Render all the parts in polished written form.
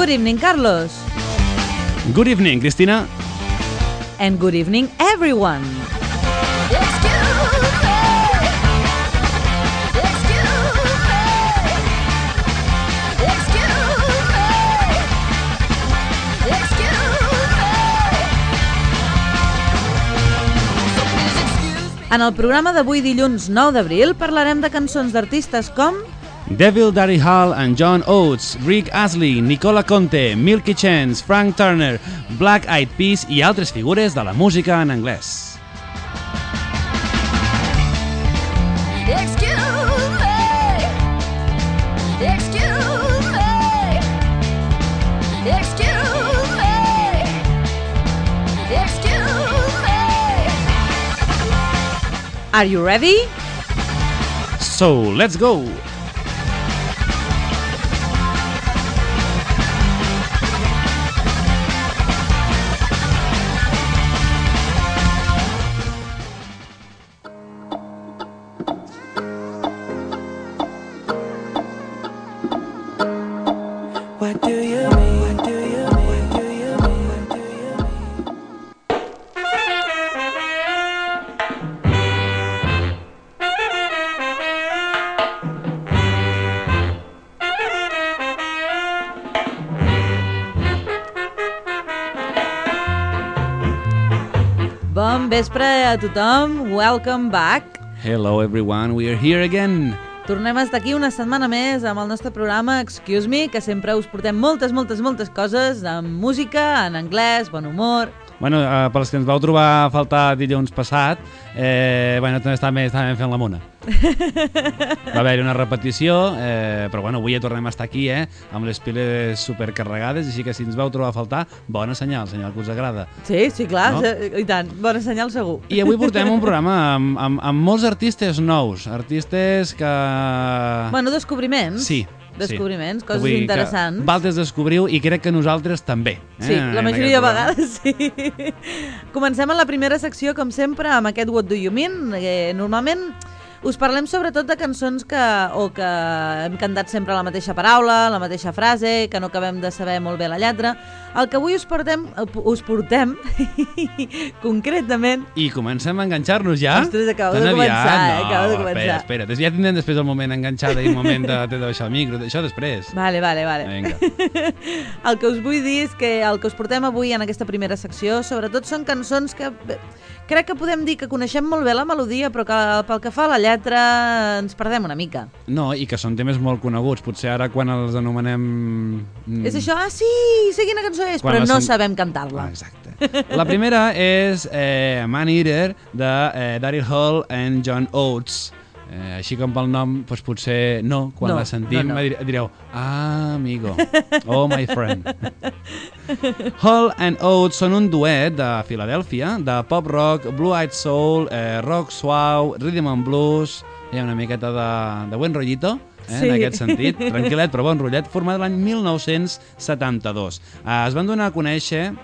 Good evening, Carlos. Good evening, Cristina. And good evening, everyone. En el programa d'avui, dilluns 9 d'abril, parlarem de cançons d'artistes com Devil, Daryl Hall and John Oates, Rick Astley, Nicola Conte, Milky Chance, Frank Turner, Black Eyed Peas i altres figures de la música en anglès. Are you ready? So, let's go! Bon vespre a tothom, welcome back. Hello everyone, we are here again. Tornem a estar aquí una setmana més amb el nostre programa Excuse Me, que sempre us portem moltes coses amb música, en anglès, bon humor. Bueno, pels que ens vau trobar a faltar dilluns passat, també estàvem fent la mona. Va haver-hi una repetició, però bueno, avui ja tornem a estar aquí, amb les piles supercarregades, així que si ens vau trobar a faltar, bona senyal que us agrada. Sí, clar, no? I tant, bona senyal segur. I avui portem un programa amb molts artistes nous, artistes que... Bueno, descobriments. Sí. Descobriments, coses interessants. Valtres descobriu i crec que nosaltres també. Sí, la majoria de vegades sí. Comencem amb la primera secció, com sempre, amb aquest What Do You Mean? Normalment us parlem sobretot de cançons que hem cantat sempre la mateixa paraula, la mateixa frase, que no acabem de saber molt bé la lletra. El que avui us portem concretament... I comencem a enganxar-nos ja? Ostres, acabo de començar. Espera, ja tindrem després el moment enganxada i el moment de baixar el micro, això després. Vale. Vinga. El que us vull dir és que el que us portem avui en aquesta primera secció sobretot són cançons que crec que podem dir que coneixem molt bé la melodia, però que pel que fa a la lletra ens perdem una mica. No, i que són temes molt coneguts. Potser ara quan els anomenem... És això, sí, quina cançó és, però no sabem cantar-la. Exacte. La primera és Man Eater de Daryl Hall and John Oates. Així com pel nom, doncs potser quan la sentim direu amigo, oh my friend. Hall and Oates són un duet de Filadèlfia, de pop rock, blue-eyed soul, rock suau, rhythm and blues, hi ha una miqueta de buen rollito, sí. En aquest sentit, tranquil·let però bon rotllet, format l'any 1972. Es van conèixer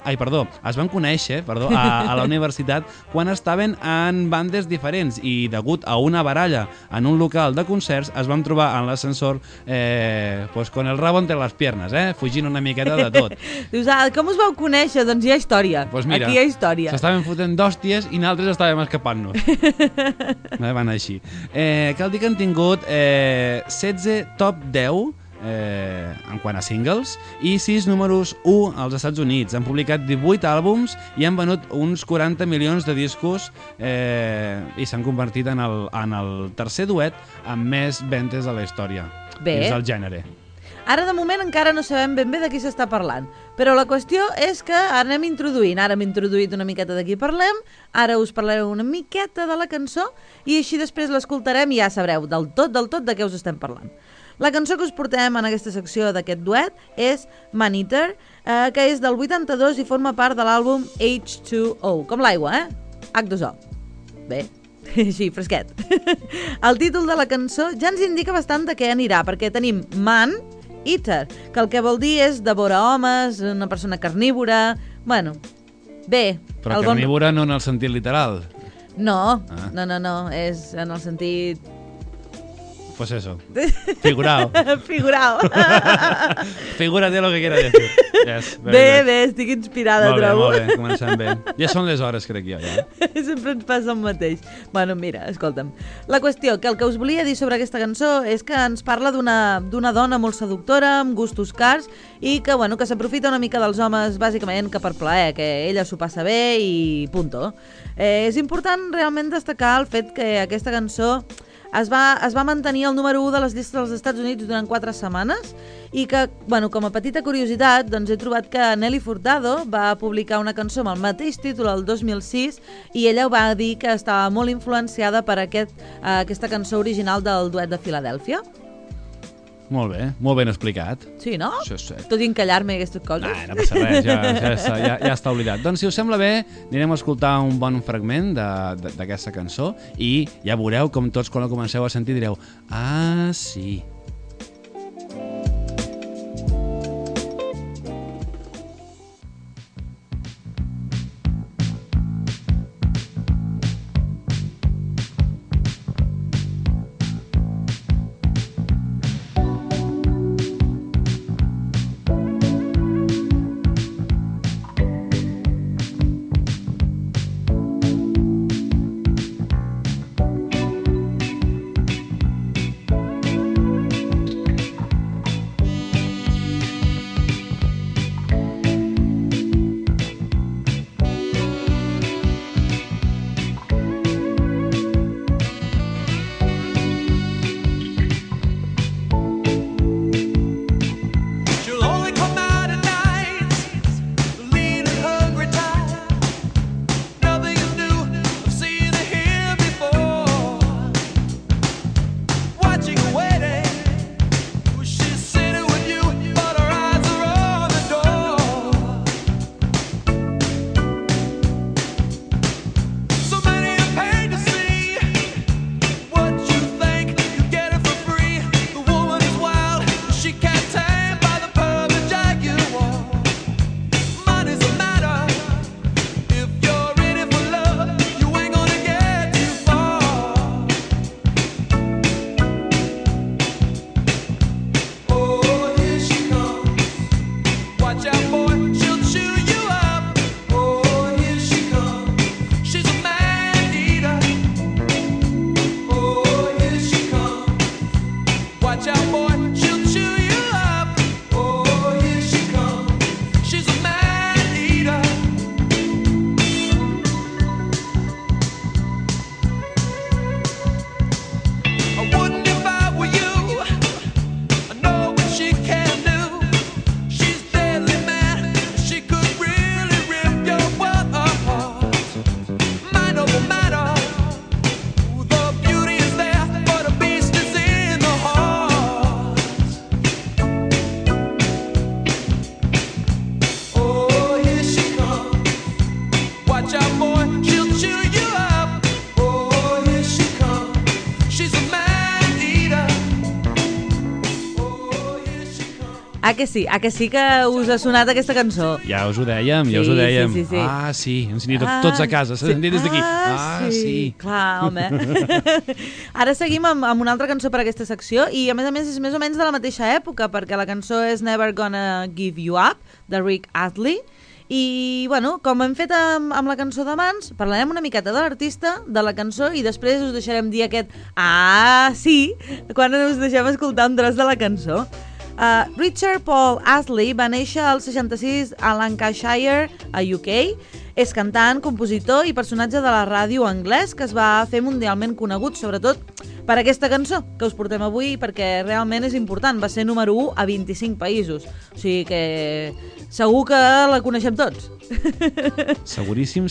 a la universitat quan estaven en bandes diferents i degut a una baralla en un local de concerts es van trobar en l'ascensor con el rabo entre les piernes, fugint una miqueta de tot. Dius, com us vau conèixer? Doncs hi ha història. Mira, aquí hi ha història. S'estaven fotent d'hòsties i nosaltres estàvem escapant-nos. Van així. Cal dir que han tingut 16 top 10 en quant a singles i 6 números 1 als Estats Units. Han publicat 18 àlbums i han venut uns 40 milions de discos i s'han convertit en el tercer duet amb més ventes a la història dins del gènere. Ara, de moment, encara no sabem ben bé de qui s'està parlant, però la qüestió és que anem introduint. Ara hem introduït una miqueta de qui parlem, ara us parlareu una miqueta de la cançó i així després l'escoltarem i ja sabreu del tot de què us estem parlant. La cançó que us portem en aquesta secció d'aquest duet és Man Eater, que és del 82 i forma part de l'àlbum H2O, com l'aigua, H2O. Bé, així, fresquet. El títol de la cançó ja ens indica bastant de què anirà, perquè tenim Man Eater, que el que vol dir és devora homes, una persona carnívora... Bueno, bé... Però carnívora no en el sentit literal. No, no, és en el sentit... Pues eso. Figurao. Figurao. Figúrate lo que quiera decir. Yes, Bé, estic inspirada, trobo. Molt bé, comencem bé. Ja són les hores, crec jo, ja. Sempre ens passa el mateix. Bueno, mira, escolta'm. La qüestió, que el que us volia dir sobre aquesta cançó és que ens parla d'una dona molt seductora, amb gustos cars, i que, bueno, que s'aprofita una mica dels homes, bàsicament, que per plaer, que ella s'ho passa bé i punto. És important realment destacar el fet que aquesta cançó es va mantenir al número 1 de les llistes dels Estats Units durant 4 setmanes i que, bueno, com a petita curiositat, doncs he trobat que Nelly Furtado va publicar una cançó amb el mateix títol el 2006 i ella va dir que estava molt influenciada per aquesta cançó original del duet de Filadèlfia. Molt ben explicat. Sí, no? Sí. Tot i encallar-me aquestes coses. No passa res, ja està oblidat. Doncs si us sembla bé, anirem a escoltar un bon fragment d'aquesta cançó i ja veureu com tots quan la comenceu a sentir direu ah, sí. Ah, que sí que us ha sonat aquesta cançó. Ja us ho dèiem. Sí. Ah, sí, hem sentit tots a casa, s'ha sentit des d'aquí. Ah, sí. Clar, home. Ara seguim amb una altra cançó per a aquesta secció i a més és més o menys de la mateixa època perquè la cançó és Never Gonna Give You Up, de Rick Astley. I, bueno, com hem fet amb la cançó d'abans, parlarem una miqueta de l'artista, de la cançó, i després us deixarem dir aquest ah, sí, quan us deixem escoltar un tros de la cançó. Richard Paul Astley va néixer al 66 a Lancashire, a UK. És cantant, compositor i personatge de la ràdio anglès que es va fer mundialment conegut, sobretot per aquesta cançó que us portem avui, perquè realment és important. Va ser número 1 a 25 països. O sigui que segur que la coneixem tots. Seguríssim.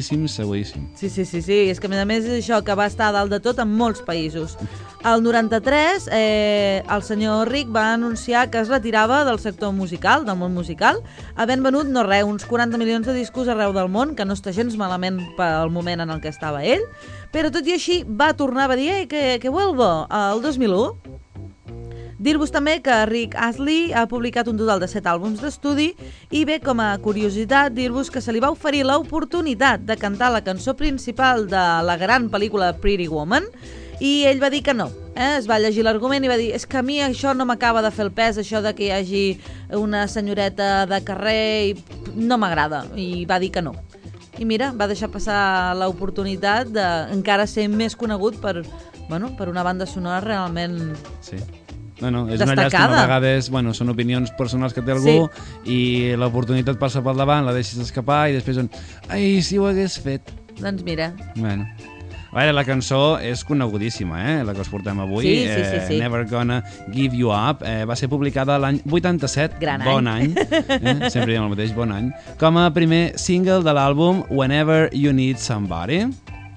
Sí. És que a més és això, que va estar a dalt de tot en molts països. Al 93, el senyor Rick va anunciar que es retirava del sector musical, del món musical, havent venut, uns 40 milions de discos arreu del món, que no està gens malament pel moment en el que estava ell, però tot i així va tornar a dir que vuelvo el 2001. Dir-vos també que Rick Astley ha publicat un total de 7 àlbums d'estudi i bé, com a curiositat, dir-vos que se li va oferir l'oportunitat de cantar la cançó principal de la gran pel·lícula Pretty Woman i ell va dir que no. Es va llegir l'argument i va dir és que a mi això no m'acaba de fer el pes, això de que hi hagi una senyoreta de carrer, i no m'agrada, i va dir que no. I mira, va deixar passar l'oportunitat d'encara ser més conegut per una banda sonora realment sí. No, és destacada. una llàstima, a vegades són opinions personals que té algú i l'oportunitat passa pel davant, la deixes escapar i després ai, si ho hagués fet. Doncs mira. Bueno. A veure, la cançó és conegudíssima, la que us portem avui. Sí. Never Gonna Give You Up. Va ser publicada l'any 87. Gran bon any. Sempre diem el mateix, bon any. Com a primer single de l'àlbum Whenever You Need Somebody.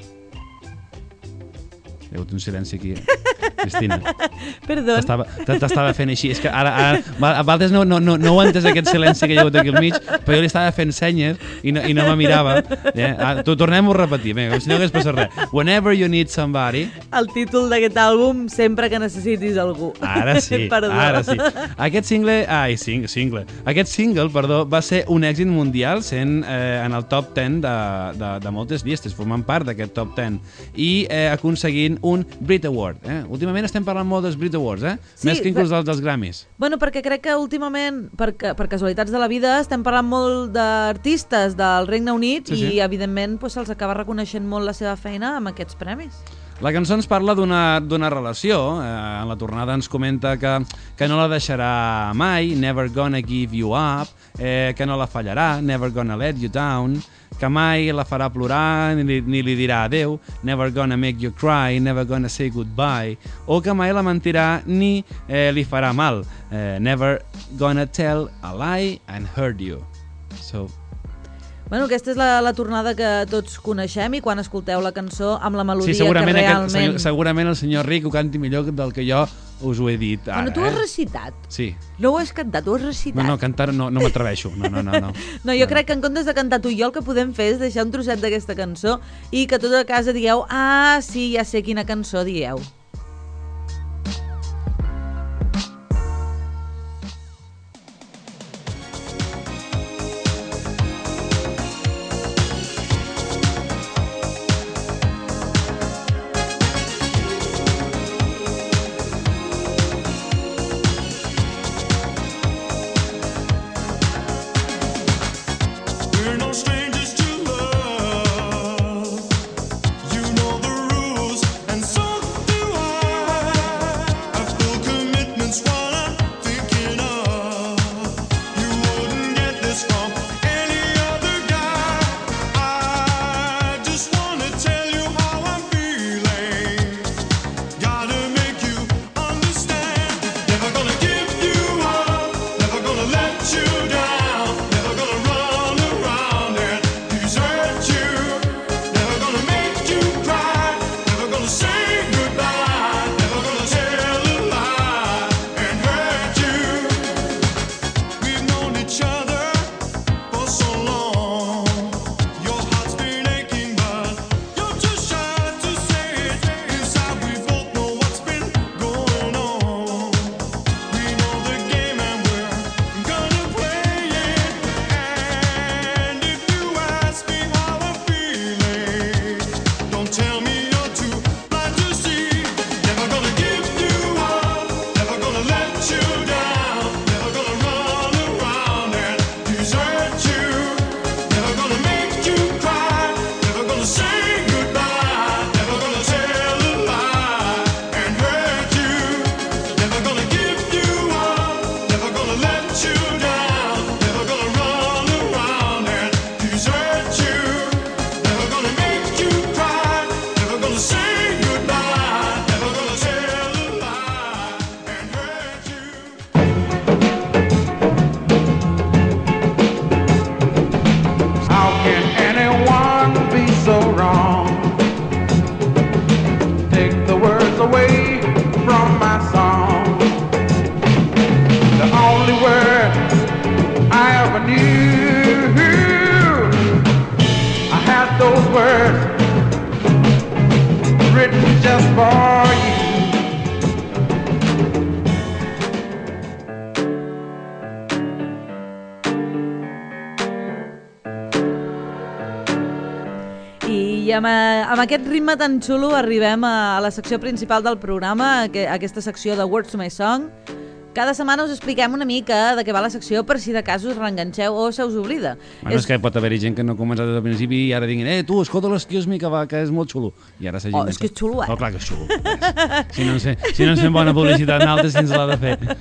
Hi ha hagut un silenci aquí. Cristina. Perdó. T'estava fent així. És que ara a vegades no ho he entès aquest silenci que hi ha hagut aquí al mig, però jo li estava fent senyes i no me mirava. Tornem-ho a repetir, vinga, com si no hagués passat res. Whenever You Need Somebody. El títol d'aquest àlbum, sempre que necessitis algú. Ara sí, ara sí. Aquest single, va ser un èxit mundial, sent en el top 10 de moltes llistes, formant part d'aquest top 10 i aconseguint un Brit Award. Últimament estem parlant molt dels Brit Awards, Sí, més que inclús dels Grammys. Bueno, perquè crec que últimament, per casualitats de la vida, estem parlant molt d'artistes del Regne Unit i, evidentment, se'ls acaba reconeixent molt la seva feina amb aquests premis. La cançó ens parla d'una relació. En la tornada ens comenta que no la deixarà mai, never gonna give you up, que no la fallarà, never gonna let you down, que mai la farà plorar ni li dirà adeu, never gonna make you cry, never gonna say goodbye, o que mai la mentirà ni li farà mal, never gonna tell a lie and hurt you. Bueno, aquesta és la tornada que tots coneixem i quan escolteu la cançó amb la melodia que realment... Sí, segurament el senyor Rick ho canti millor del que jo us ho he dit ara. Bueno, tu has recitat. Sí. No ho has cantat, ho has recitat. No, cantar no m'atreveixo. No. No, jo crec que en comptes de cantar tu i jo el que podem fer és deixar un trosset d'aquesta cançó i que tots a casa digueu sí, ja sé quina cançó dieu. I amb aquest ritme tan xulo arribem a la secció principal del programa, aquesta secció de Words to My Song. Cada setmana us expliquem una mica de què va la secció per si de cas us reenganxeu o se us oblida. Bueno, és que pot haver-hi gent que no ha començat des del principi i ara diguin, tu, escolta l'Excuse Me, que és molt xulo. I ara Oh, és que és xulo, Oh, clar que és xulo. Si no ens fem bona publicitat en altres, si ens l'ha de fer.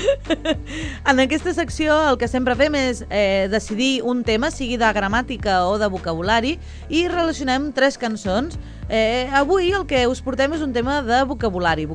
En aquesta secció el que sempre fem és decidir un tema, sigui de gramàtica o de vocabulari, i relacionem 3 cançons. Avui el que us portem és un tema de vocabulari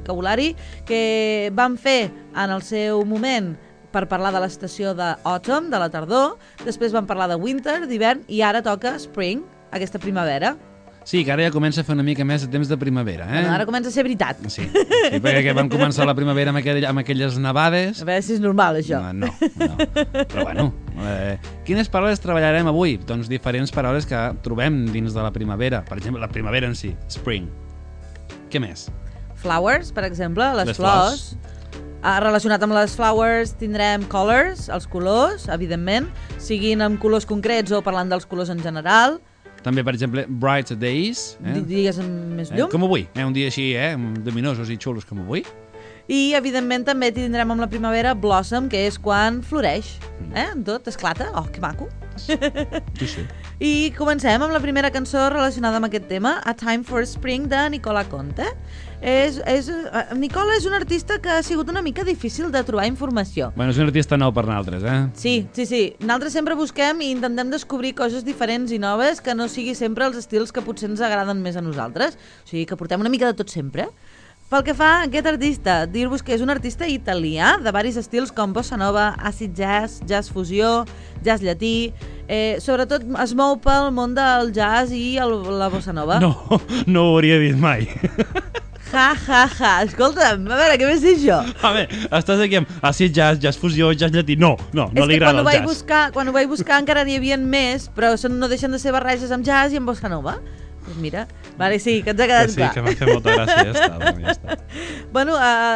que vam fer en el seu moment per parlar de l'estació d'autumn, de la tardor, després vam parlar de winter, d'hivern, i ara toca spring, aquesta primavera. Sí, que ara ja comença a fer una mica més de temps de primavera, eh? Bueno, ara comença a ser veritat. Sí, perquè vam començar la primavera amb aquelles nevades. A veure si és normal, això. No. Però bueno, quines paraules treballarem avui? Doncs diferents paraules que trobem dins de la primavera. Per exemple, la primavera en si, spring. Què més? Flowers, per exemple, les flors. Relacionat amb les flowers tindrem colors, els colors, evidentment, siguin amb colors concrets o parlant dels colors en general. També, per exemple, bright days. Digues amb més llum. Com avui, un dia així, lluminosos i xulos com avui. I, evidentment, també tindrem amb la primavera blossom, que és quan floreix. Tot esclata. Oh, que maco. Sí. I comencem amb la primera cançó relacionada amb aquest tema, A Time for Spring, de Nicola Conte. Nicola és un artista que ha sigut una mica difícil de trobar informació. Bueno, és un artista nou per nosaltres, Sí. Nosaltres sempre busquem i intentem descobrir coses diferents i noves que no sigui sempre els estils que potser ens agraden més a nosaltres. O sigui, que portem una mica de tot sempre. Pel que fa a aquest artista, dir-vos que és un artista italià de varis estils com bossa nova, acid jazz, jazz fusió, jazz llatí. Sobretot es mou pel món del jazz i la bossa nova. No ho hauria dit mai. Escolta'm, a veure, què més dir jo? A veure, estàs aquí amb acid jazz, jazz fusió, jazz llatí. No li agrada el jazz. Quan ho vaig buscar encara n'hi havia més, però no deixen de ser barreges amb jazz i amb bossa nova. Doncs mira, vale, sí, que ens ha quedat clar. Sí, que m'ha fet molta gràcia, ja està. Bueno,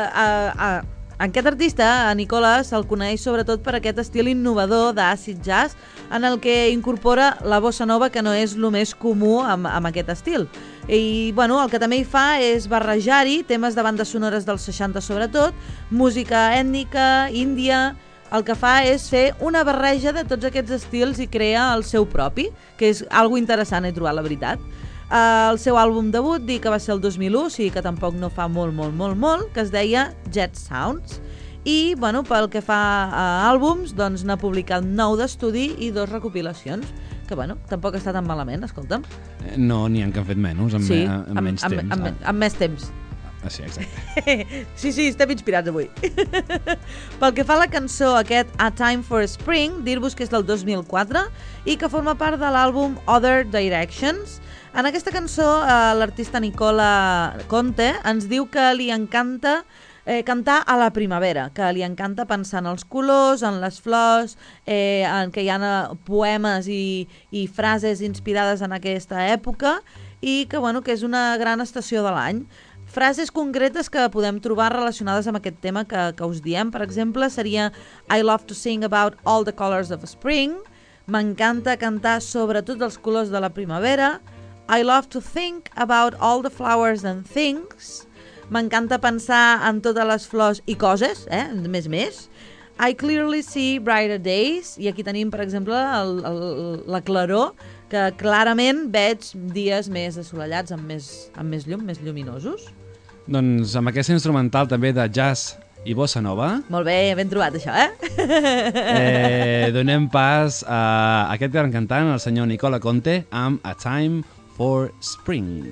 aquest artista, a Nicola, se'l coneix sobretot per aquest estil innovador d'acid jazz en el que incorpora la bossa nova, que no és el més comú amb aquest estil. I bueno, el que també hi fa és barrejar-hi temes de bandes sonores dels 60 sobretot, música ètnica, índia. El que fa és fer una barreja de tots aquests estils i crea el seu propi, que és algo interessant, he trobat, la veritat. El seu àlbum debut, dic que va ser el 2001, o sigui que tampoc no fa molt, que es deia Jet Sounds. I, bueno, pel que fa a àlbums, doncs n'ha publicat 9 d'estudi i 2 recopilacions, que, bueno, tampoc està tan malament, escolta'm. No, n'hi ha que han fet menys, amb menys temps. Amb més temps. Sí, exacte. Sí, estem inspirats avui. Pel que fa a la cançó aquest A Time for Spring, dir-vos que és del 2004 i que forma part de l'àlbum Other Directions. En aquesta cançó, l'artista Nicola Conte ens diu que li encanta cantar a la primavera, que li encanta pensar en els colors, en les flors, en que hi ha poemes i frases inspirades en aquesta època i que, bueno, que és una gran estació de l'any. Frases concretes que podem trobar relacionades amb aquest tema que us diem, per exemple, seria I love to sing about all the colors of spring, m'encanta cantar sobre tots els colors de la primavera, I love to think about all the flowers and things, m'encanta pensar en totes les flors i coses, més. I clearly see brighter days, i aquí tenim, per exemple, la claror, que clarament veig dies més assolellats, amb més llum, més lluminosos. Doncs amb aquest instrumental també de jazz i bossa nova. Molt bé, ben trobat això, donem pas a aquest gran cantant, el senyor Nicola Conte, amb A Time for Spring.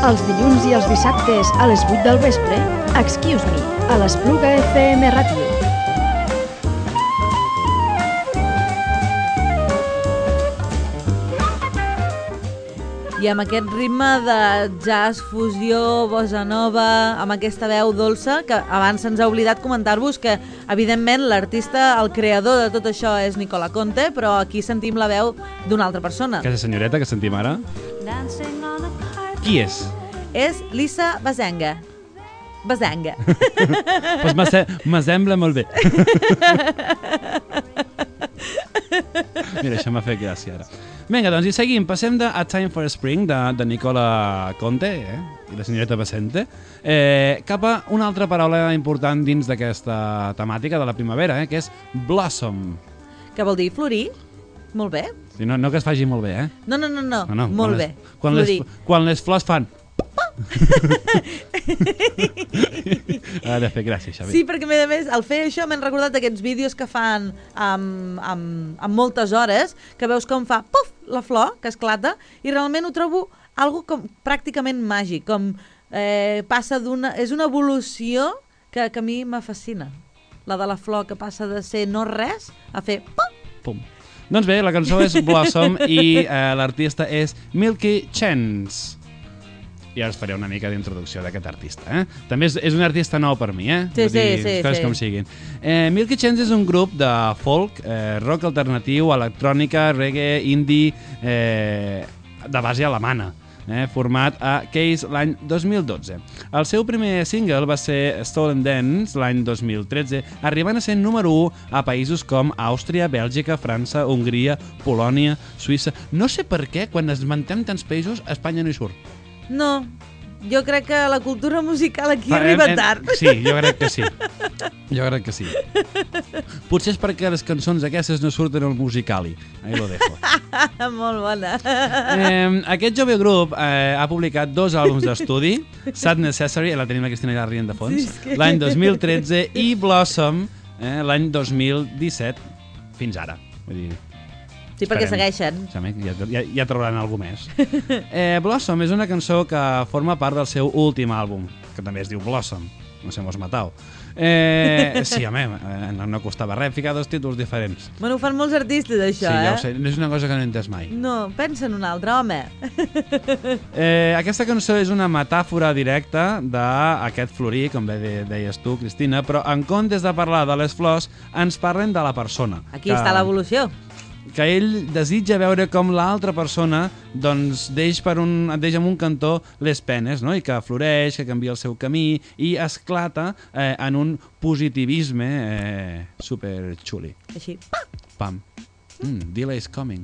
Els dilluns i els dissabtes a les 8 del vespre, Excuse Me, a l'Espluga FM Ràdio. I amb aquest ritme de jazz, fusió, bossa nova, amb aquesta veu dolça, que abans se'ns ha oblidat comentar-vos que, evidentment, l'artista, el creador de tot això és Nicola Conte, però aquí sentim la veu d'una altra persona. Aquesta senyoreta que sentim ara, qui és? És Lisa Bazenga. Bazenga. Pues m'assembla molt bé. Mira, això m'ha fet gràcia ara. Vinga, doncs, i seguim. Passem de A Time for Spring, de Nicola Conte, i la senyoreta Basente, cap a una altra paraula important dins d'aquesta temàtica de la primavera, que és blossom. Que vol dir florir? Molt bé. Sí, no que es faci molt bé, No, molt bé. Quan les flors fan... Ha de fer gràcia, Xavi. Sí, perquè a més, al fer això m'han recordat aquests vídeos que fan amb moltes hores, que veus com fa puf, la flor, que esclata, i realment ho trobo algo com pràcticament màgic, com passa és una evolució que a mi me fascina, la de la flor que passa de ser no res a fer pum. Pum. Doncs bé, la cançó és Blossom i l'artista és Milky Chance. I ara us faré una mica d'introducció d'aquest artista. També és un artista nou per mi, Sí. Coses com siguin. Milky Chance és un grup de folk, rock alternatiu, electrònica, reggae, indie, de base alemana, format a Case l'any 2012. El seu primer single va ser Stolen Dance l'any 2013, arribant a ser número 1 a països com Àustria, Bèlgica, França, Hongria, Polònia, Suïssa... No sé per què, quan esmentem tants països, Espanya no hi surt. No, jo crec que la cultura musical aquí arriba tard. Sí, jo crec que sí. Potser és perquè les cançons aquestes no surten al Musical.ly. Ahí lo dejo. Molt bona. Aquest jove grup ha publicat 2 àlbums d'estudi, Sad Necessary, la tenim la Cristina ja rient de fons, l'any 2013, i Blossom l'any 2017, fins ara. Vull dir... Sí, perquè segueixen. Ja trauran alguna més. Blossom és una cançó que forma part del seu últim àlbum, que també es diu Blossom. No sé, mos matau. Sí, home, no costava res ficar 2 títols diferents. Bueno, ho fan molts artistes, això, Sí, ja ho sé, no és una cosa que no he entès mai. No, pensa en un altre, home. Aquesta cançó és una metàfora directa d'aquest florir, com bé deies tu, Cristina, però en comptes de parlar de les flors, ens parlen de la persona. Aquí està l'evolució. Que ell desitja veure com l'altra persona doncs, deixa en un cantó les penes, no? I que floreix, que canvia el seu camí i esclata en un positivisme super xuli. Així. Pam. Delay's coming.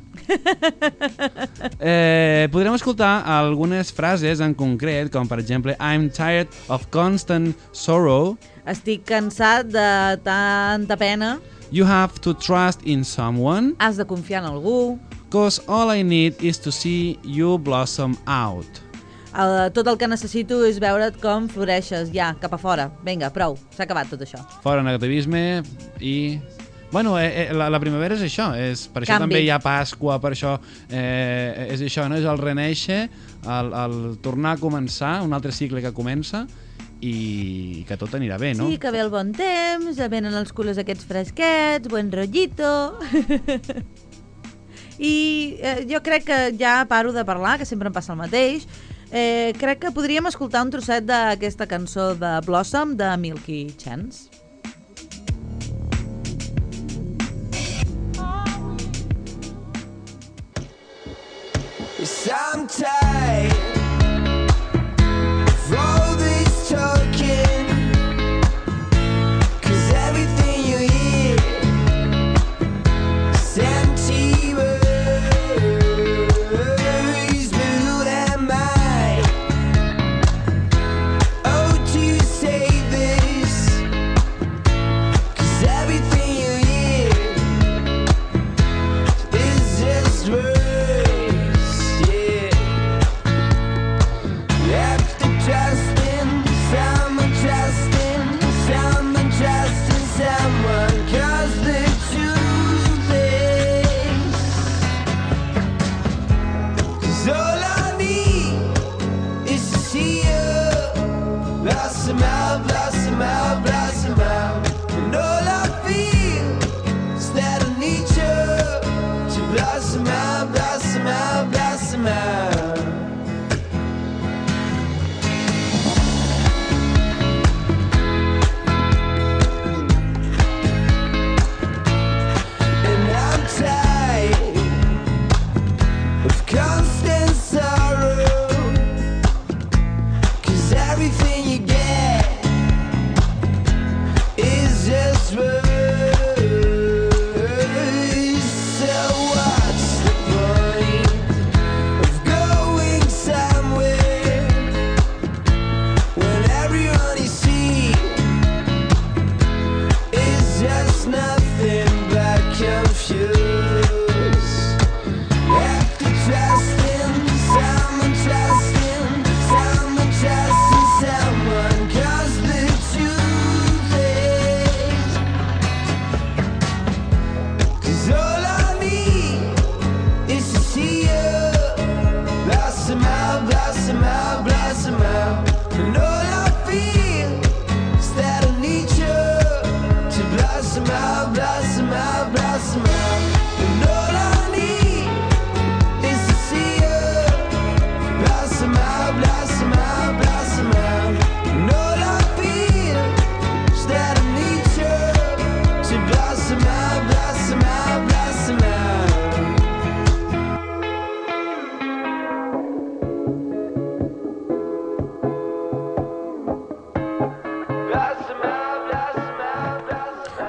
Podrem escoltar algunes frases en concret, com per exemple I'm tired of constant sorrow. Estic cansat de tanta pena. You have to trust in someone. Has de confiar en algú. 'Cause all I need is to see you blossom out. Tot el que necessito és veure't com floreixes. Ja, cap a fora. Vinga, prou. S'ha acabat tot això. Fora negativisme i... Bueno, la primavera és això. Per això també hi ha Pasqua, per això és això, no? És el renéixer, el tornar a començar, un altre cicle que comença, i que tot anirà bé, no? Sí, que ve el bon temps, venen els colors aquests fresquets, buen rollito... I jo crec que ja paro de parlar, que sempre em passa el mateix. Crec que podríem escoltar un trosset d'aquesta cançó de Blossom, de Milky Chance. Sometimes all this talking, 'cause everything you hear is empty words, blue and mine. Oh, to say this, 'cause everything you hear is just words.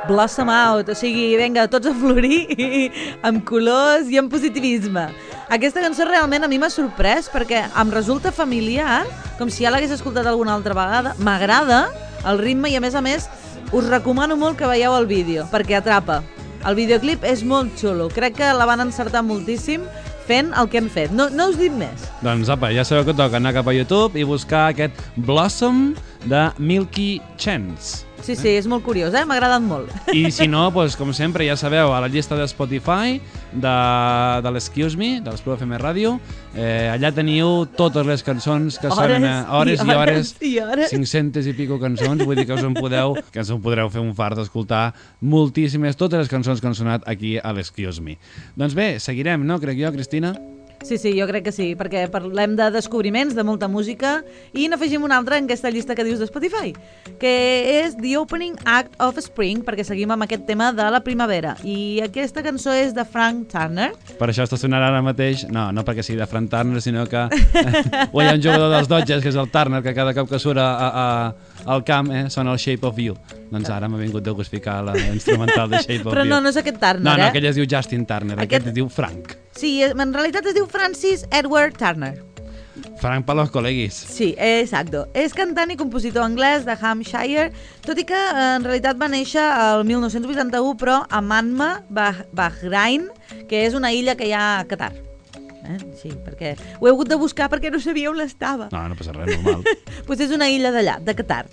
Blossom out, o sigui, vinga, tots a florir amb colors i amb positivisme. Aquesta cançó realment a mi m'ha sorprès perquè em resulta familiar, com si ja l'hagués escoltat alguna altra vegada. M'agrada el ritme i a més us recomano molt que veieu el vídeo perquè atrapa. El videoclip és molt xulo, crec que la van encertar moltíssim fent el que han fet. No us dic més. Doncs apa, ja sabeu que toca anar cap a YouTube i buscar aquest Blossom de Milky Chance. Sí, és molt curiós, m'ha agradat molt. I si no, doncs, com sempre, ja sabeu, a la llista de Spotify de l'Excuse Me, de l'Espluga FM Ràdio, allà teniu totes les cançons que sonen hores i hores, 500 i pico cançons, vull dir que us en podreu fer un fart d'escoltar moltíssimes, totes les cançons que han sonat aquí a l'Excuse Me. Doncs bé, seguirem, no? Crec jo, Cristina? Sí, jo crec que sí, perquè parlem de descobriments, de molta música, i n'afegim una altra en aquesta llista que dius de Spotify, que és The Opening Act of Spring, perquè seguim amb aquest tema de la primavera. I aquesta cançó és de Frank Turner. Per això està sonant ara mateix, no perquè sigui de Frank Turner, sinó que o hi ha un jugador dels Dodgers, que és el Turner, que cada cop que surt al camp sona el Shape of You. Doncs ara m'ha vingut de ficar l'instrumental de Shape of You. Però no és aquest Turner, No, aquell es diu Justin Turner, aquest es diu Frank. Sí, en realitat es diu Francis Edward Turner. Frank per los col·leguis. Sí, exacto. És cantant i compositor anglès de Hampshire, tot i que en realitat va néixer el 1981, però a Manma, Bahrain, que és una illa que hi ha a Qatar. Sí, perquè ho he hagut de buscar perquè no sabia on estava. No passa res, normal. Doncs és una illa d'allà, de Qatar.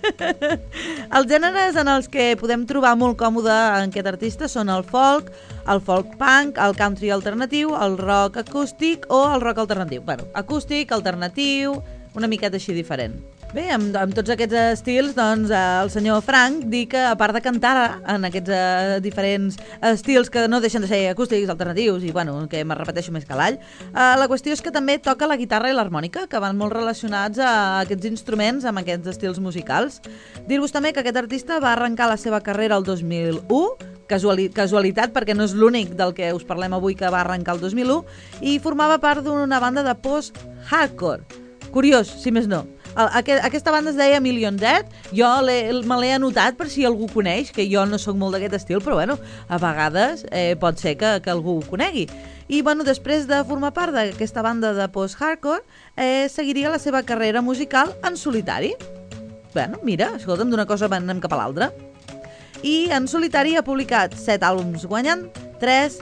Els gèneres en els que podem trobar molt còmode en aquest artista són el folk punk, el country alternatiu, el rock acústic o el rock alternatiu. Bueno, acústic, alternatiu, una miqueta així diferent. Bé, amb tots aquests estils, doncs, el senyor Frank diu que, a part de cantar en aquests diferents estils que no deixen de ser acústics, alternatius i, bueno, que me repeteixo més que l'all, la qüestió és que també toca la guitarra i l'harmònica, que van molt relacionats a aquests instruments amb aquests estils musicals. Dir-vos també que aquest artista va arrencar la seva carrera el 2001, casualitat perquè no és l'únic del que us parlem avui que va arrencar el 2001, i formava part d'una banda de post-hardcore. Curiós, si més no. Aquesta banda es deia Million Dead, jo me l'he anotat per si algú coneix, que jo no sóc molt d'aquest estil, però bueno, a vegades pot ser que algú ho conegui. I bueno, després de formar part d'aquesta banda de post-hardcore, seguiria la seva carrera musical en solitari. Bueno, mira, escolta'm, d'una cosa anem cap a l'altra. I en solitari ha publicat 7 àlbums guanyant, 3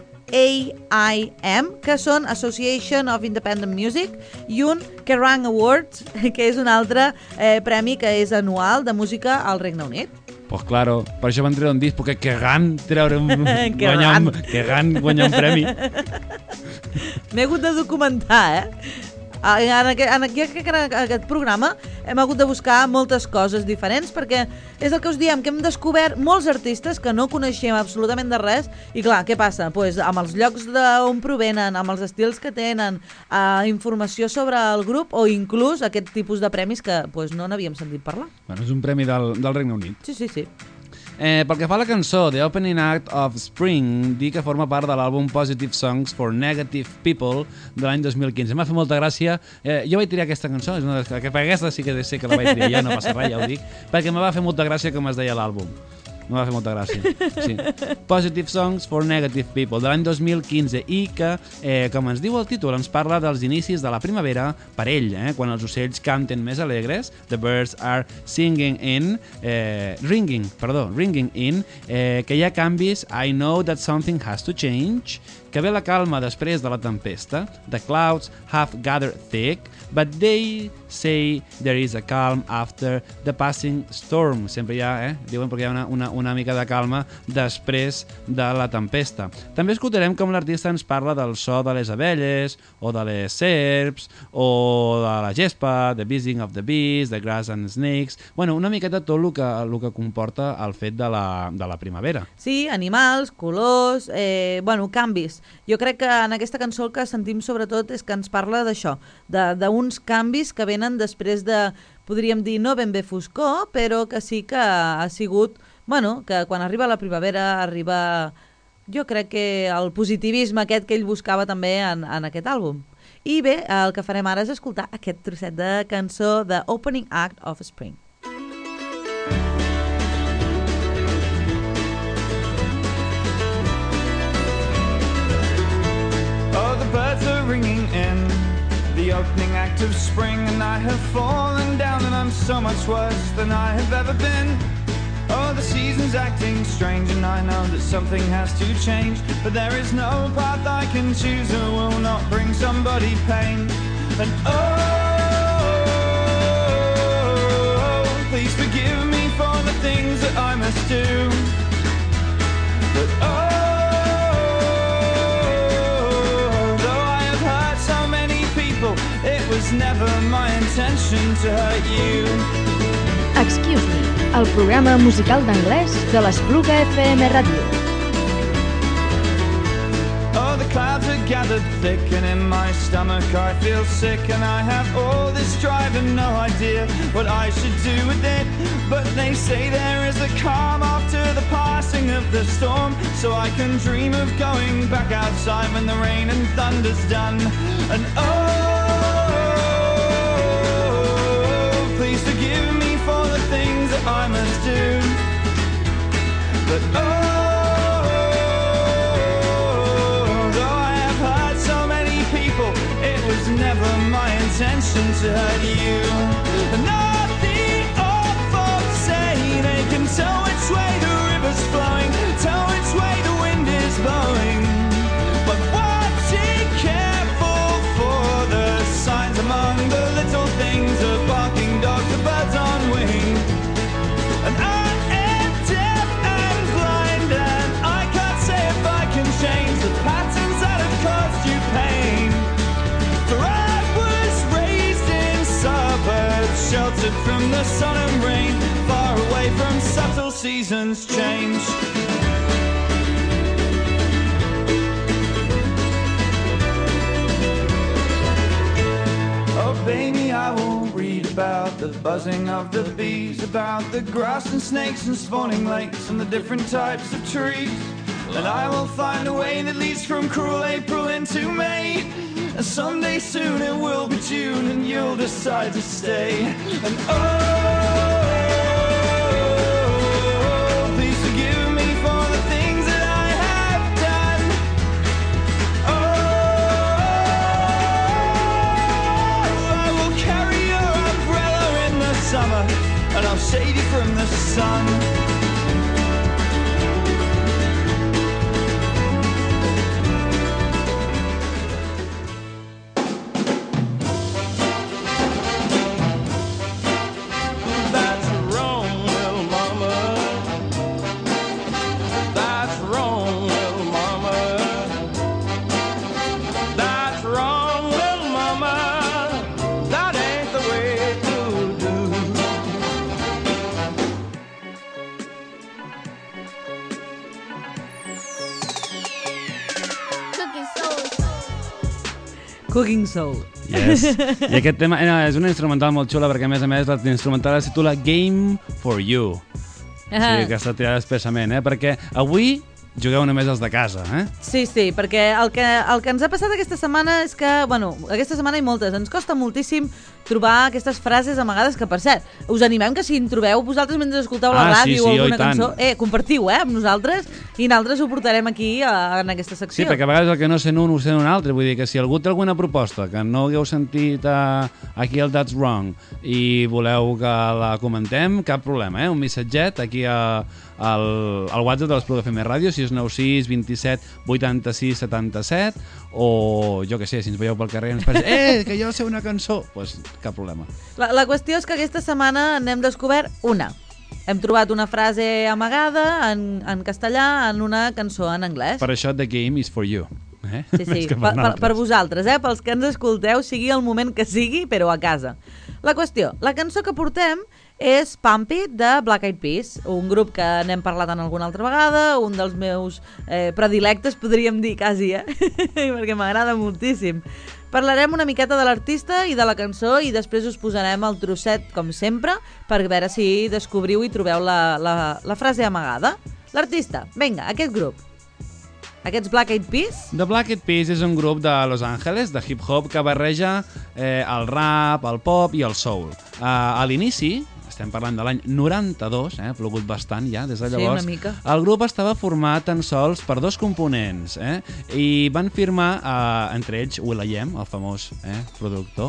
AIM, que són Association of Independent Music, i un Kerrang Awards, que és un altre premi que és anual de música al Regne Unit. Pues claro, per això van treure un disc, perquè Kerrang guanyar un premi. M'he hagut de documentar, En aquest programa hem hagut de buscar moltes coses diferents perquè és el que us diem, que hem descobert molts artistes que no coneixem absolutament de res i clar, què passa? Pues, amb els llocs d'on provenen, amb els estils que tenen, informació sobre el grup o inclús aquest tipus de premis que pues, no n'havíem sentit parlar. Bueno, és un premi del Regne Unit. Sí. Pel que fa a la cançó The Opening Act of Spring, dir que forma part de l'àlbum Positive Songs for Negative People de l'any 2015. M'ha fet molta gràcia. Jo vaig triar aquesta cançó, és una de les que aquesta sí que sé que la vaig triar, ja no passa res, ja ho dic, perquè me va fer molta gràcia com es deia l'àlbum. Me va fer molta gràcia. Sí. Positive Songs for Negative People, de l'any 2015, i que, com ens diu el títol, ens parla dels inicis de la primavera per ell, quan els ocells canten més alegres. The birds are ringing in, que hi ha canvis. I know that something has to change, que ve la calma després de la tempesta. The clouds have gathered thick, but they say there is a calm after the passing storm. Sempre hi ha, diuen, perquè hi ha una mica de calma després de la tempesta. També escoltarem com l'artista ens parla del so de les abelles, o de les serps, o de la gespa, the buzzing of the bees, the grass and snakes. Bueno, una miqueta tot el que comporta el fet de la primavera. Sí, animals, colors, canvis. Jo crec que en aquesta cançó el que sentim sobretot és que ens parla d'això, d'uns canvis que venen després de, podríem dir, no ben bé foscor, però que sí que ha sigut, que quan arriba la primavera arriba, jo crec que el positivisme aquest que ell buscava també en aquest àlbum. I bé, el que farem ara és escoltar aquest trosset de cançó de Opening Act of Spring. act of spring, and I have fallen down, and I'm so much worse than I have ever been. Oh, the season's acting strange, and I know that something has to change, but there is no path I can choose that will not bring somebody pain. And oh, please forgive me for the things that I must do. But oh, though I have hurt so many people, it was never my intention to hurt you. Excuse Me, el programa musical d'anglès de l'Espluga FM Ràdio. Oh, the clouds are gathered thick, and in my stomach I feel sick, and I have all this drive and no idea what I should do with it. But they say there is a calm after the passing of the storm, so I can dream of going back outside when the rain and thunder's done. And oh, please forgive me for the things that I must do. But oh, though I have hurt so many people, it was never my intention to hurt you. And all the old folks say they can tell which way the river's flowing, tell which way the wind is blowing. But watching careful for the signs among the little things, the barking dogs, the birds on wing. And I am deaf and blind, and I can't say if I can change the patterns that have caused you pain. For I was raised in suburbs, sheltered from the sun and rain, far away from subtle seasons change. Oh baby, I will read about the buzzing of the bees, about the grass and snakes and spawning lakes and the different types of trees. And I will find a way that leads from cruel April into May, and someday soon it will be June and you'll decide to stay. And oh, please forgive me for the things that I have done. Oh, I will carry your umbrella in the summer, and I'll shade you from the sun. That's wrong, little mama. That's wrong, little mama. That's wrong, little mama. That ain't the way to do. Cooking Soul. Yes. I aquest tema és una instrumental molt xula perquè, a més, l'instrumental es titula Game for You. O sigui, que està tirada expressament, perquè avui jugueu només els de casa, Sí, perquè el que ens ha passat aquesta setmana és que, bueno, aquesta setmana hi moltes, ens costa moltíssim trobar aquestes frases amagades que, per cert, us animem que si en trobeu vosaltres mentre escolteu la ràdio o alguna cançó, compartiu, amb nosaltres, i nosaltres ho portarem aquí en aquesta secció. Sí, perquè a vegades el que no sent un ho sent un altre, vull dir que si algú té alguna proposta que no hagueu sentit aquí al That's Wrong i voleu que la comentem, cap problema, un missatget aquí al WhatsApp de l'Espluga FM Ràdio, 696 27 86 77, o jo que sé, si ens veieu pel carrer i ens pareix, que jo sé una cançó, doncs cap problema. La qüestió és que aquesta setmana n'hem descobert una. Hem trobat una frase amagada en castellà en una cançó en anglès. Per això The Game is for you. Sí, per vosaltres, pels que ens escolteu, sigui el moment que sigui, però a casa. La qüestió, la cançó que portem és Pump It de Black Eyed Peas, un grup que n'hem parlat en alguna altra vegada, un dels meus predilectes, podríem dir, quasi, perquè m'agrada moltíssim. Parlarem una miqueta de l'artista i de la cançó i després us posarem el trosset, com sempre, per veure si descobriu i trobeu la frase amagada. L'artista, vinga, aquest grup. Aquests Black Eyed Peas? The Black Eyed Peas és un grup de Los Angeles, de hip-hop, que barreja el rap, el pop i el soul. A l'inici, estem parlant de l'any 92, ha plogut bastant ja des de llavors, sí, una mica. El grup estava format tan sols per dos components, i van firmar, entre ells, will.i.am, el famós productor,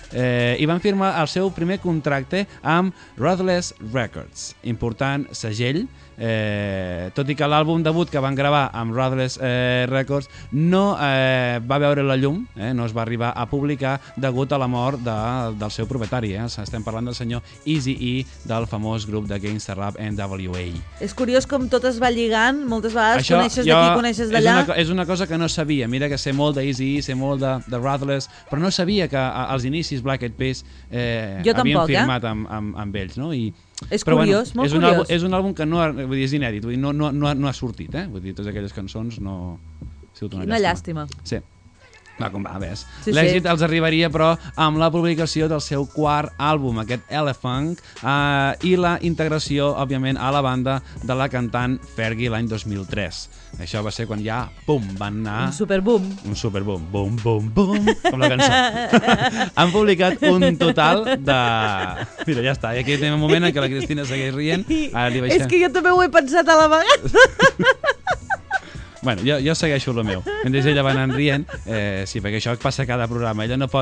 i van firmar el seu primer contracte amb Ruthless Records, important segell, tot i que l'àlbum debut que van gravar amb Ruthless Records no va veure la llum, no es va arribar a publicar degut a la mort del seu propietari. Estem parlant del senyor Eazy-E del famós grup de gangsta rap NWA. És curiós com tot es va lligant, moltes vegades coneixes d'aquí, coneixes d'allà. És una cosa que no sabia, mira que sé molt d'Eazy-E, sé molt de Ruthless, però no sabia que als inicis Black Eyed Peas havien firmat amb ells, no? És curiós, molt curiós. És un àlbum que no, vull dir, és inèdit, vull dir, no ha sortit, vull dir, totes aquelles cançons no... Una llàstima. Sí. Va, com va, ves. Sí, l'èxit els arribaria, però, amb la publicació del seu quart àlbum, aquest Elephant, i la integració, òbviament, a la banda de la cantant Fergie l'any 2003. Això va ser quan ja, pum, van anar... Un superboom. Un superboom. Boom, boom, boom, com la cançó. Han publicat un total de... Mira, ja està. I aquí tenim un moment en què la Cristina segueix rient. Ara li baixem. És que jo també ho he pensat a la vegada. Bueno, jo segueixo el meu. Mentre ella va anant rient, sí, perquè això passa a cada programa. Ella no pot...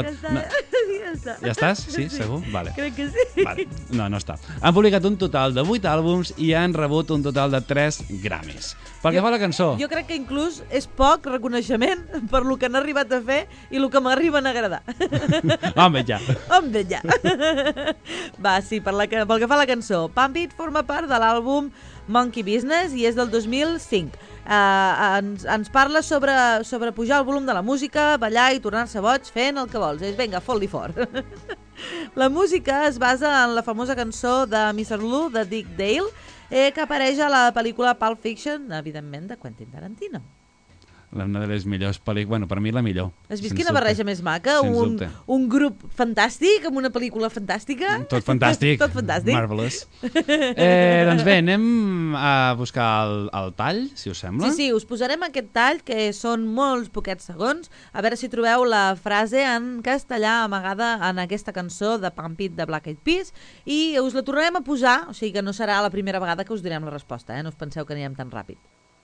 Ja estàs? Sí, segur? Vale. Crec que sí. Vale. No està. Han publicat un total de 8 àlbums i han rebut un total de 3 Grammys. Pel que fa a la cançó... Jo crec que inclús és poc reconeixement per lo que han arribat a fer i el que m'arriben a agradar. Home, ja. Home, ja. Va, sí, pel que fa a la cançó. Pump It forma part de l'àlbum Monkey Business i és del 2005. Ens parla sobre pujar el volum de la música, ballar i tornar-se boig fent el que vols. Vinga, fot-li fort. La música es basa en la famosa cançó de Mr. Lou de Dick Dale, que apareix a la pel·lícula Pulp Fiction, evidentment, de Quentin Tarantino. Una de les millors pel·lícules, bueno, per mi la millor. Has vist quina barreja més maca? Un grup fantàstic amb una pel·lícula fantàstica? Tot fantàstic. Tot fantàstic. Marvelous. Doncs bé, anem a buscar el tall, si us sembla. Sí, us posarem aquest tall, que són molts poquets segons, a veure si trobeu la frase en castellà amagada en aquesta cançó de Pump It de Black Eyed Peas, i us la tornarem a posar, o sigui que no serà la primera vegada que us direm la resposta, no us penseu que anirem tan ràpid.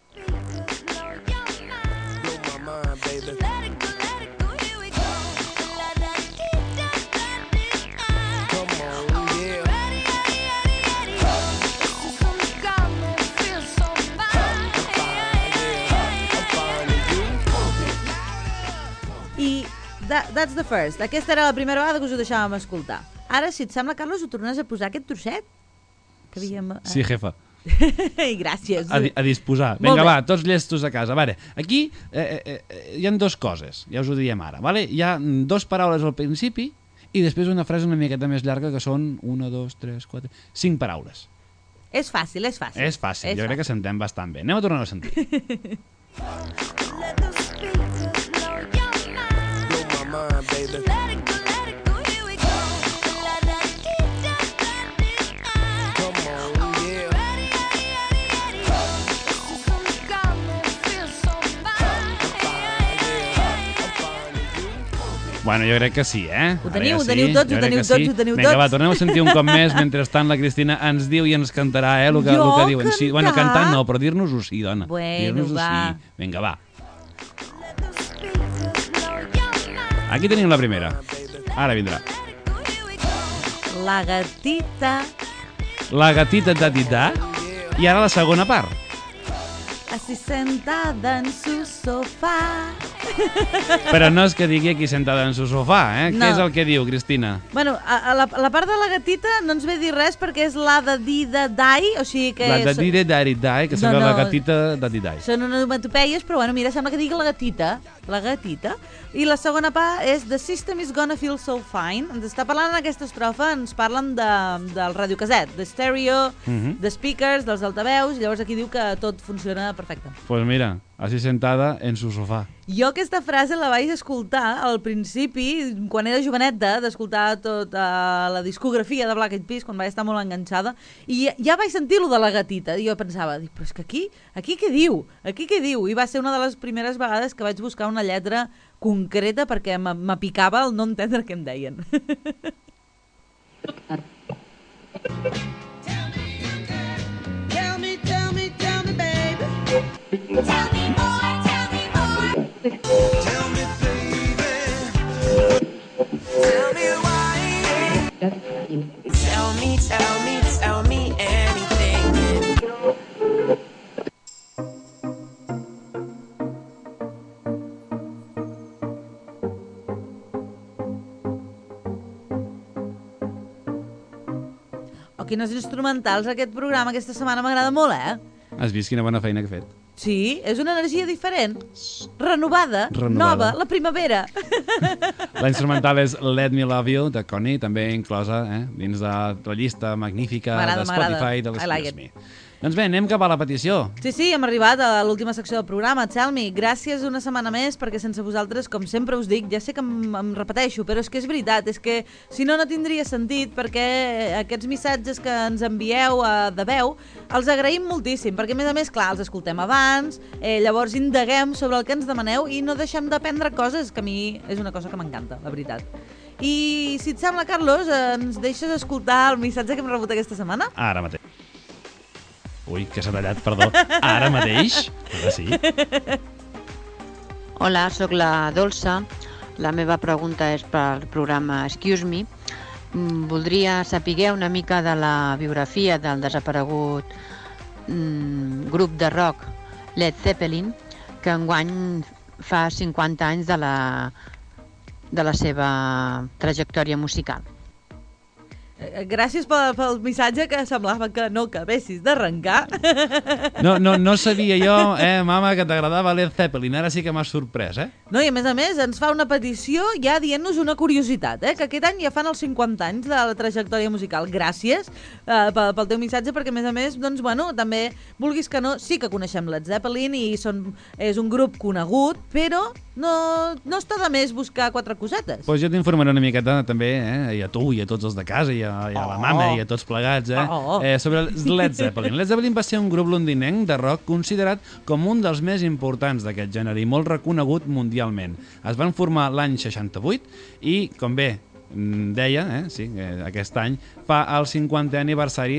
I that's the first. Aquesta era la primera vegada que us ho deixàvem escoltar. Ara, si et sembla, Carlos, ho tornes a posar aquest trosset? Que havíem... Sí, jefa. I gràcies. A disposar. Vinga, va, tots llestos a casa. A veure, aquí hi ha dues coses, ja us ho diem ara. Vale? Hi ha 2 paraules al principi i després una frase una miqueta més llarga que són 1, 2, 3, 4, 5 paraules. És fàcil, és fàcil. És fàcil, jo crec que s'entén bastant bé. Anem a tornar a sentir. Bueno, jo crec que sí, Ho teniu tots. Vinga, va, tornem a sentir un cop més. Mentrestant, la Cristina ens diu i ens cantarà, el que diuen. Sí, bueno, cantar no, però dir-nos-ho sí, dona. Bueno, va. Sí. Vinga, va. Aquí tenim la primera. Ara vindrà. La gatita. La gatita tatita. I ara la segona part. Así sentada en su sofá. Però no és que digui aquí sentada en su sofà, No. Què és el que diu, Cristina? Bueno, a la part de la gatita no ens ve dir res perquè és la de di de dai, o sigui que... La de dire dari dai, que sembla No. la gatita de didai. Són onomatopeies, però bueno, mira, sembla que digui la gatita. La gatita. I la segona part és The system is gonna feel so fine. Ens està parlant en aquesta estrofa, ens parlen del radiocaset, de stereo, de speakers, dels altaveus, i llavors aquí diu que tot funciona perfecte. Pues mira, así sentada en su sofà. Jo aquesta frase la vaig escoltar al principi, quan era joveneta, d'escoltar tota la discografia de Black Eyed Peas, quan vaig estar molt enganxada, i ja vaig sentir lo de la gatita, i jo pensava, però és que aquí què diu? Aquí què diu? I va ser una de les primeres vegades que vaig buscar una lletra concreta perquè m'apicava el no entendre què em deien. Tell me, baby. Tell me, baby. Tell me why. Oh, quines instrumentals aquest programa aquesta setmana m'agrada molt, Has vist quina bona feina que he fet? Sí, és una energia diferent, renovada, nova, la primavera. La instrumental és Let Me Love You, de Connie, també inclosa dins de la llista magnífica de Spotify de l'Excuse Me. Doncs bé, anem cap a la petició. Sí, hem arribat a l'última secció del programa. Tell me, gràcies una setmana més, perquè sense vosaltres, com sempre us dic, ja sé que em repeteixo, però és que és veritat, és que si no, no tindria sentit, perquè aquests missatges que ens envieu de veu els agraïm moltíssim, perquè a més, clar, els escoltem abans, llavors indaguem sobre el que ens demaneu i no deixem d'aprendre coses, que a mi és una cosa que m'encanta, la veritat. I si et sembla, Carlos, ens deixes escoltar el missatge que hem rebut aquesta setmana? Ara mateix. Ui, que s'ha tallat, perdó. Ara mateix? Ara sí. Hola, sóc la Dolça. La meva pregunta és pel programa Excuse Me. Voldria saber una mica de la biografia del desaparegut grup de rock Led Zeppelin, que enguany fa 50 anys de la seva trajectòria musical. Gràcies pel missatge, que semblava que no acabessis d'arrencar. No sabia jo, mama, que t'agradava Led Zeppelin. Ara sí que m'has sorprès, No, i a més, ens fa una petició ja dient-nos una curiositat, que aquest any ja fan els 50 anys de la trajectòria musical. Gràcies pel teu missatge, perquè a més, doncs, bueno, també, vulguis que no, sí que coneixem Led Zeppelin i és un grup conegut, però no està de més buscar 4 cosetes. Doncs jo t'informaré una miqueta també, i a tu, i a tots els de casa, i a la mama, i a tots plegats, sobre Led Zeppelin. Led Zeppelin va ser un grup londinenc de rock considerat com un dels més importants d'aquest gènere i molt reconegut mundialment. Es van formar l'any 68 i, com bé deia, aquest any, fa el 50è aniversari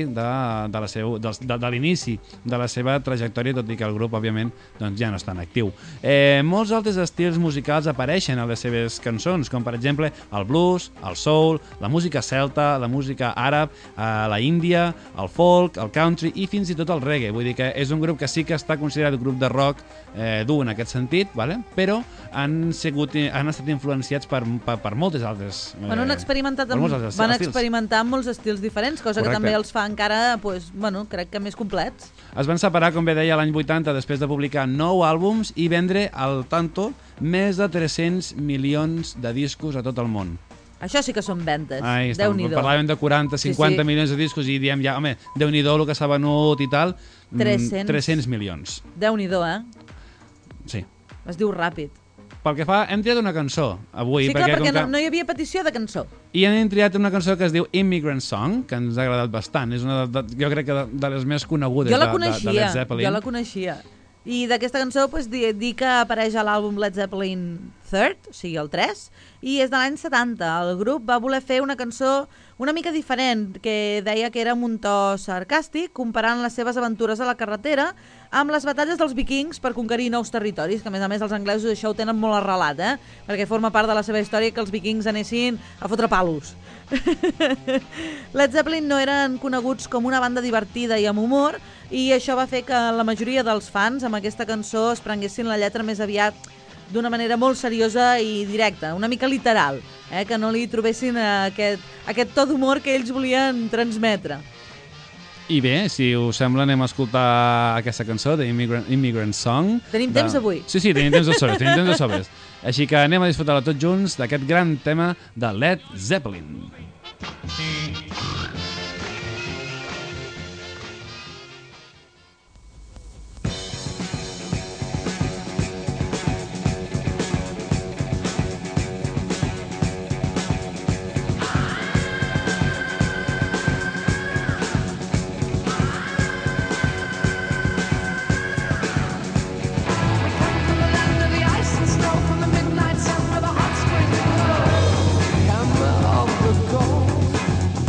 de l'inici de la seva trajectòria, tot i que el grup, òbviament, doncs ja no està en actiu. Molts altres estils musicals apareixen a les seves cançons, com per exemple el blues, el soul, la música celta, la música àrab, la índia, el folk, el country i fins i tot el reggae. Vull dir que és un grup que sí que està considerat un grup de rock dur en aquest sentit, però han estat influenciats per moltes altres van experimentar amb molts estils diferents, cosa que també els fa encara, crec que més complets. Es van separar, com bé deia, l'any 80 després de publicar 9 àlbums i vendre al tanto més de 300 milions de discos a tot el món. Això sí que són ventes, Déu-n'hi-do. Parlàvem de 40-50 milions de discos i diem ja, home, Déu-n'hi-do el que s'ha venut i tal. 300 milions. Déu-n'hi-do, Sí. Es diu ràpid. Pel que fa, hem triat una cançó avui. Sí, clar, perquè no hi havia petició de cançó. I hem triat una cançó que es diu Immigrant Song, que ens ha agradat bastant. És una, jo crec que de les més conegudes de Led Zeppelin. Jo la coneixia. I d'aquesta cançó dir que apareix a l'àlbum Led Zeppelin III, o sigui el 3, i és de l'any 70. El grup va voler fer una cançó una mica diferent, que deia que era amb un to sarcàstic, comparant les seves aventures a la carretera amb les batalles dels vikings per conquerir nous territoris, que a més els anglesos això ho tenen molt arrelat, perquè forma part de la seva història que els vikings anessin a fotre palos. Led Zeppelin no eren coneguts com una banda divertida i amb humor, i això va fer que la majoria dels fans amb aquesta cançó es prenguessin la lletra més aviat d'una manera molt seriosa i directa, una mica literal, que no li trobessin aquest to d'humor que ells volien transmetre. I bé, si us sembla, anem a escoltar aquesta cançó d'Immigrant Song. Tenim temps avui? Sí, tenim temps de sobres. Així que anem a disfrutar-la tots junts d'aquest gran tema de Led Zeppelin. Hammer of the gold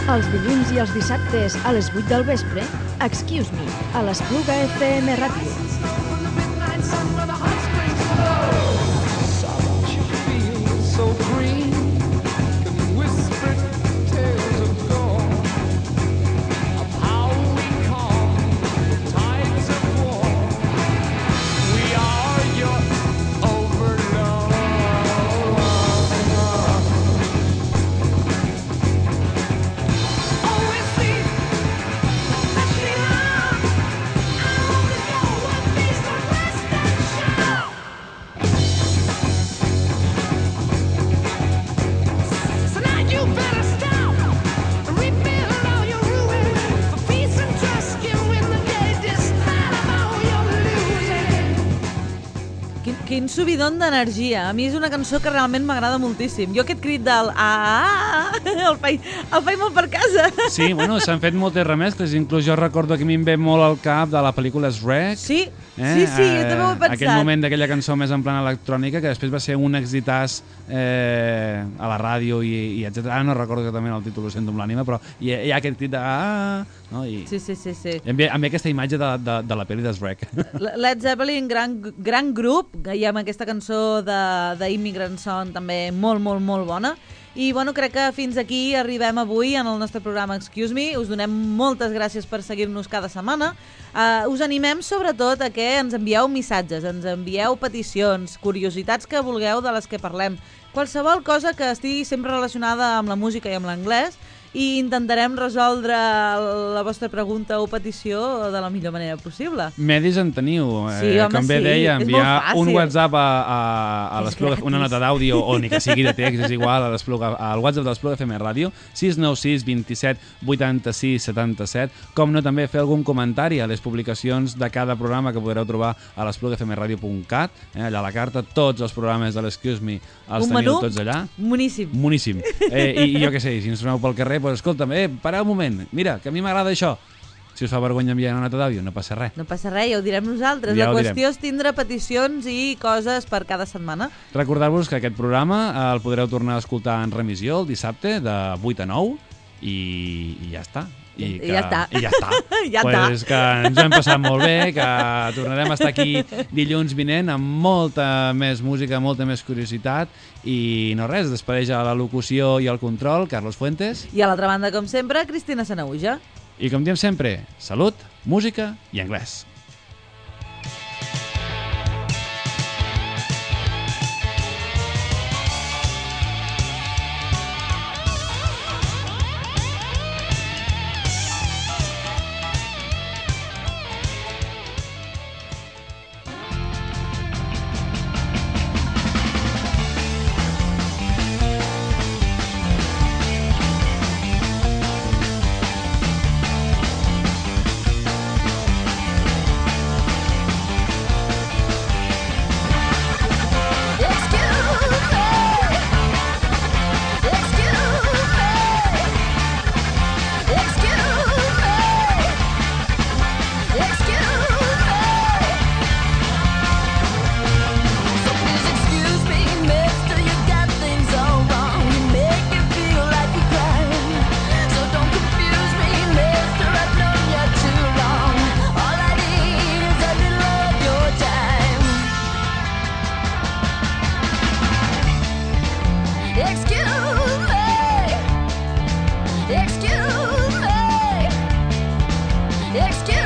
Els dilluns i els dissabtes a les 8 del vespre, Excuse Me, a l'Espluga FM Ràdio. So green, and whispered tales of gold, of how we calm the tides of war. We are your overlord. Oh, we see that she loves. I only know what makes the rest of show. So now you better stop and rebuild all your ruins for peace and trust. You win the day, despite of all you're losing. Quin subidon d'energia. A mi és una cançó que realment m'agrada moltíssim. Jo aquest crit del el faig molt per casa. Sí, bueno, s'han fet moltes remescles, inclús jo recordo que a mi em ve molt al cap de la pel·lícula Shrek. Sí, sí, jo també ho he pensat. Aquell moment d'aquella cançó més en plan electrònica, que després va ser un exitàs a la ràdio i etc. No recordo exactament el títol, ho sento amb l'ànima, però hi ha aquest crit de no? Sí. I em ve aquesta imatge de la pel·li de Shrek. Led Zeppelin, gran grup, i amb aquesta cançó d'Immigrant Song també molt, molt, molt bona. I bueno, crec que fins aquí arribem avui en el nostre programa Excuse Me. Us donem moltes gràcies per seguir-nos cada setmana. Us animem sobretot a que ens envieu missatges, ens envieu peticions, curiositats que vulgueu de les que parlem. Qualsevol cosa que estigui sempre relacionada amb la música i amb l'anglès, i intentarem resoldre la vostra pregunta o petició de la millor manera possible. Medis en teniu. Sí, home, com bé deia, és enviar molt un fàcil. WhatsApp a l'Espluga, una nota d'àudio o ni que sigui de text, és igual, al WhatsApp de l'Espluga FM Ràdio, 696 27 86 77. Com no, també fer algun comentari a les publicacions de cada programa que podreu trobar a l'esplugafmradio.cat. Allà a la carta, tots els programes de l'Excuse Me els teniu tots allà. Moníssim. Moníssim. I jo què sé, si ens trobeu pel carrer, doncs escolta'm, para un moment, mira, que a mi m'agrada això. Si us fa vergonya enviar una nota d'àudio, no passa res. No passa res, ja ho direm nosaltres. Ja la ho qüestió és tindre peticions i coses per cada setmana. Recordar-vos que aquest programa el podreu tornar a escoltar en remissió el dissabte de 8 a 9 i ja està. I ja està. Ja pues que ens ho hem passat molt bé, que tornarem a estar aquí dilluns vinent amb molta més música, molta més curiositat i no res, despedeix a la locució i al control Carlos Fuentes. I a l'altra banda, com sempre, Cristina Sanauja. I com diem sempre, salut, música i anglès. Excuse me.